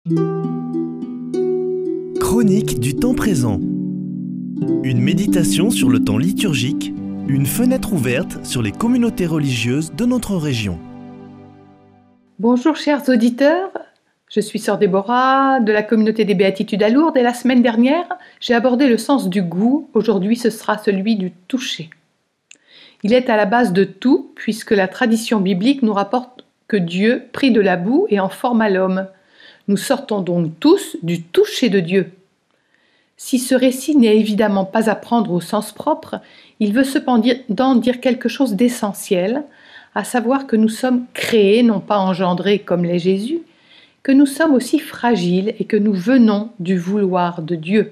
Chronique du temps présent. Une méditation sur le temps liturgique, une fenêtre ouverte sur les communautés religieuses de notre région. Bonjour chers auditeurs, je suis sœur Déborah de la communauté des Béatitudes à Lourdes et la semaine dernière, j'ai abordé le sens du goût. Aujourd'hui, ce sera celui du toucher. Il est à la base de tout puisque la tradition biblique nous rapporte que Dieu prit de la boue et en forma l'homme. Nous sortons donc tous du toucher de Dieu. Si ce récit n'est évidemment pas à prendre au sens propre, il veut cependant dire quelque chose d'essentiel, à savoir que nous sommes créés, non pas engendrés comme l'est Jésus, que nous sommes aussi fragiles et que nous venons du vouloir de Dieu.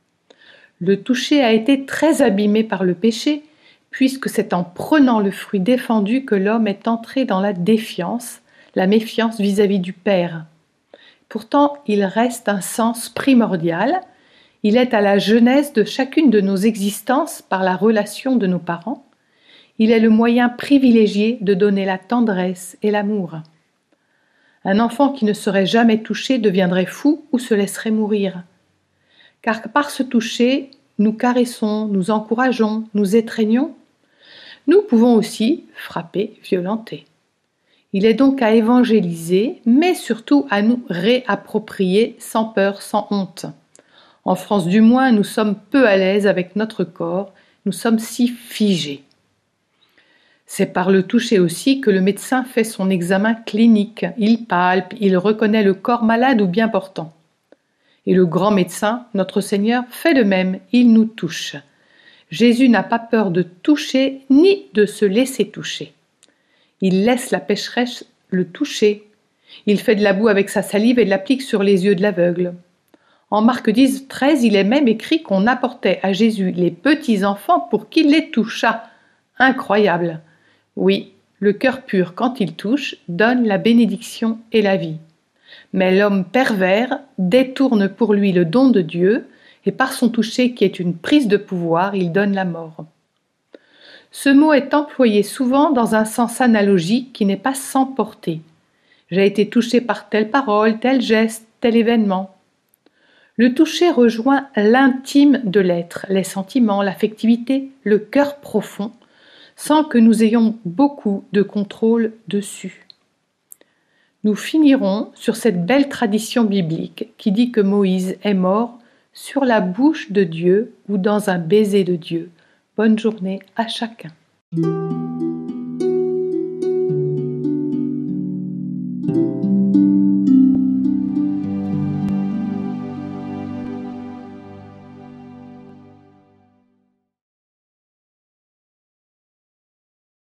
Le toucher a été très abîmé par le péché, puisque c'est en prenant le fruit défendu que l'homme est entré dans la défiance, la méfiance vis-à-vis du Père. Pourtant, il reste un sens primordial. Il est à la genèse de chacune de nos existences par la relation de nos parents. Il est le moyen privilégié de donner la tendresse et l'amour. Un enfant qui ne serait jamais touché deviendrait fou ou se laisserait mourir. Car par ce toucher, nous caressons, nous encourageons, nous étreignons. Nous pouvons aussi frapper, violenter. Il est donc à évangéliser, mais surtout à nous réapproprier sans peur, sans honte. En France du moins, nous sommes peu à l'aise avec notre corps, nous sommes si figés. C'est par le toucher aussi que le médecin fait son examen clinique. Il palpe, il reconnaît le corps malade ou bien portant. Et le grand médecin, notre Seigneur, fait de même, il nous touche. Jésus n'a pas peur de toucher ni de se laisser toucher. Il laisse la pécheresse le toucher. Il fait de la boue avec sa salive et l'applique sur les yeux de l'aveugle. En Marc 10, 13, il est même écrit qu'on apportait à Jésus les petits enfants pour qu'il les touchât. Incroyable! Oui, le cœur pur, quand il touche, donne la bénédiction et la vie. Mais l'homme pervers détourne pour lui le don de Dieu, et par son toucher qui est une prise de pouvoir, il donne la mort. Ce mot est employé souvent dans un sens analogique qui n'est pas sans portée. J'ai été touché par telle parole, tel geste, tel événement. Le toucher rejoint l'intime de l'être, les sentiments, l'affectivité, le cœur profond, sans que nous ayons beaucoup de contrôle dessus. Nous finirons sur cette belle tradition biblique qui dit que Moïse est mort sur la bouche de Dieu ou dans un baiser de Dieu. Bonne journée à chacun.